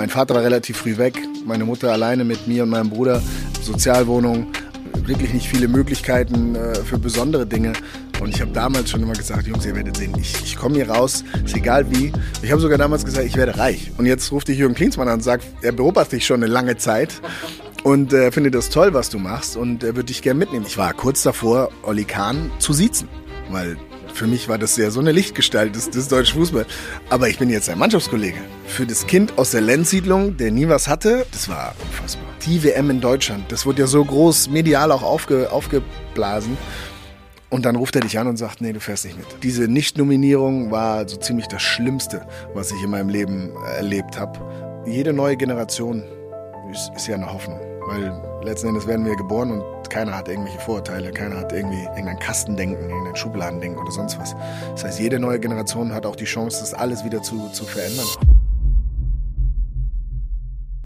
Mein Vater war relativ früh weg, meine Mutter alleine mit mir und meinem Bruder, Sozialwohnung, wirklich nicht viele Möglichkeiten für besondere Dinge. Und ich habe damals schon immer gesagt, Jungs, ihr werdet sehen, ich komme hier raus, ist egal wie. Ich habe sogar damals gesagt, ich werde reich. Und jetzt ruft dich Jürgen Klinsmann an und sagt, er beobachtet dich schon eine lange Zeit und findet das toll, was du machst und er würde dich gerne mitnehmen. Ich war kurz davor, Oli Kahn zu siezen, weil für mich war das ja so eine Lichtgestalt des deutschen Fußballs. Aber ich bin jetzt ein Mannschaftskollege. Für das Kind aus der Lenzsiedlung, der nie was hatte, das war unfassbar. Die WM in Deutschland, das wurde ja so groß, medial auch aufgeblasen. Und dann ruft er dich an und sagt, nee, du fährst nicht mit. Diese Nicht-Nominierung war so ziemlich das Schlimmste, was ich in meinem Leben erlebt habe. Jede neue Generation ist ja eine Hoffnung. Weil letzten Endes werden wir geboren und keiner hat irgendwelche Vorurteile, keiner hat irgendwie irgendein Kastendenken, irgendein Schubladendenken oder sonst was. Das heißt, jede neue Generation hat auch die Chance, das alles wieder zu verändern.